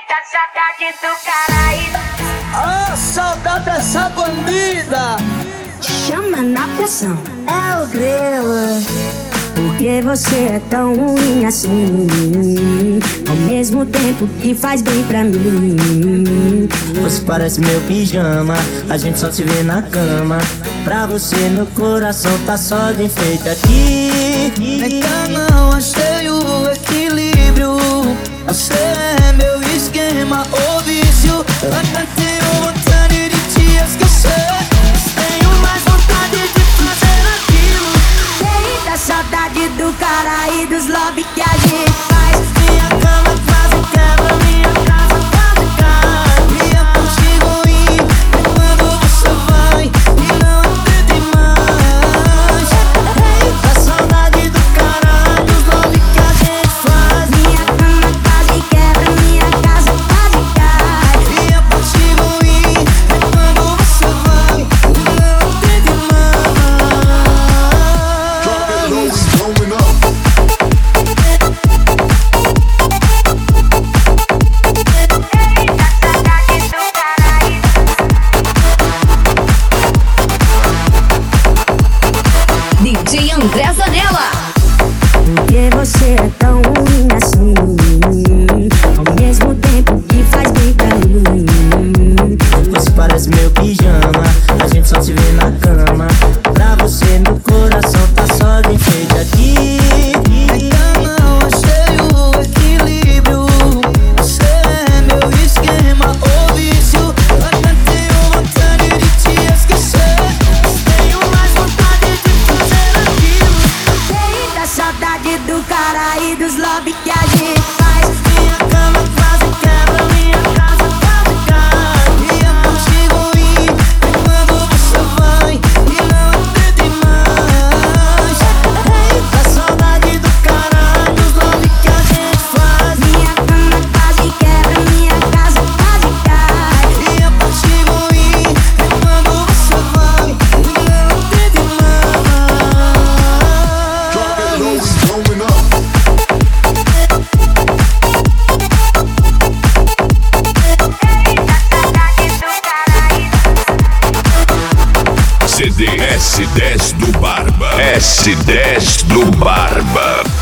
Eita, saudade do caralho. Ah, saudade dessa bandida. Chama na pressão, é o grelo. Por que você é tão ruim assim? Ao mesmo tempo que faz bem pra mim. Você parece meu pijama, a gente só se vê na cama. Pra você meu coração tá só de enfeite aqui. Ainda não achei o equilíbrio. Você é meu esquema ou vício. Até tenho vontade de te esquecer. Tenho mais vontade de fazer aquilo. Eita, saudade do cara e dos love que a gente faz. Minha cama quase quebra, minha casa quase cai. E é contigo ir, é quando você vai e não acredito mais. Eita, saudade do caralho, dos love que a gente faz. Minha cama quase quebra, minha casa quase cai. E é contigo ir, é quando você vai e não acredito mais. Drop it low, we blowing up. DJ André Zanella. Por que você é tão ruim assim? Ao mesmo tempo que faz bem pra mim. Você parece meu pijama, a gente só se vê na cama. Pra você meu coração tá só de enfeite aqui. Ainda não achei o equilíbrio. Você é meu esquema ou vício. Até tenho vontade de te esquecer. Tenho mais vontade de fazer aquilo. Eita, saudade do cara e dos love que a gente faz. Minha cama quase quebra, minha casa quase cai. E é contigo ir, é quando você vai e não acredito mais. Eita, saudade do caralho, os love que a gente faz. Minha cama quase quebra, minha casa quase cai. E é contigo ir, é quando você vai e não acredito Drop it low, mais. we blowing up. CD S10 do Barba. S10 do Barba.